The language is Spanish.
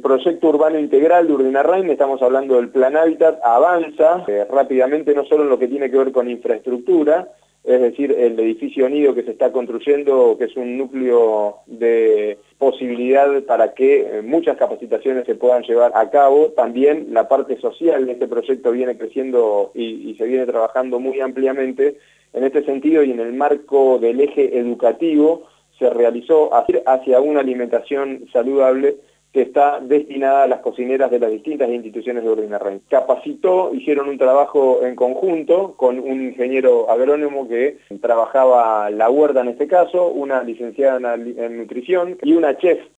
proyecto urbano integral de Urdinarrain, estamos hablando del Plan Hábitat, avanza rápidamente, no solo en lo que tiene que ver con infraestructura, es decir, el edificio nido que se está construyendo, que es un núcleo de posibilidad para que muchas capacitaciones se puedan llevar a cabo. También la parte social de este proyecto viene creciendo y se viene trabajando muy ampliamente en este sentido, y en el marco del eje educativo se realizó hacia una alimentación saludable que está destinada a las cocineras de las distintas instituciones de Urdinarrain. Capacitó, hicieron un trabajo en conjunto con un ingeniero agrónomo que trabajaba la huerta en este caso, una licenciada en nutrición y una chef